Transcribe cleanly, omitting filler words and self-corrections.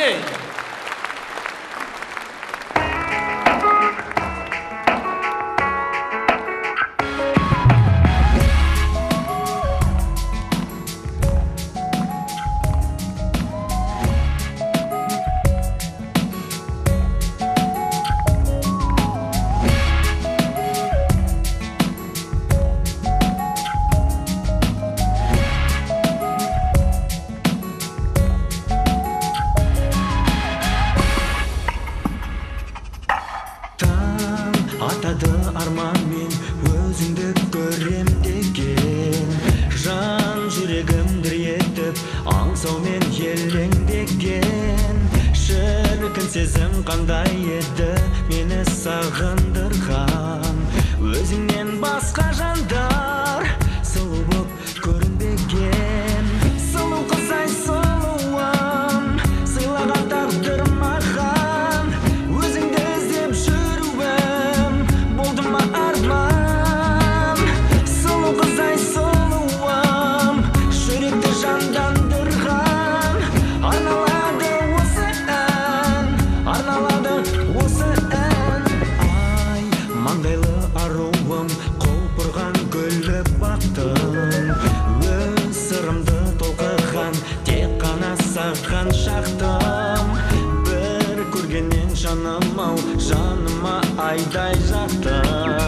Ей! Атады арман мен өзіңді көрем деген жан жүрегім дір етіп аңсаумен елеңдеген шіркін сезім қандай еді мені сағындырған өзіңнен басқа жандар сұлу боп көрінбеген сұлу қызай сұлуым сыйлаған тағдыр маған өзіңді іздеп жүруім болды ма арман сұлу қызай сұлуым жүректі жандандырған арналады осы ән ай маңдайлы аруым құлпырған гүлді бақтың өз сырымды толқыған тек қана саған шақтым бір көргеннен жаным ау жаныма айдай жақтым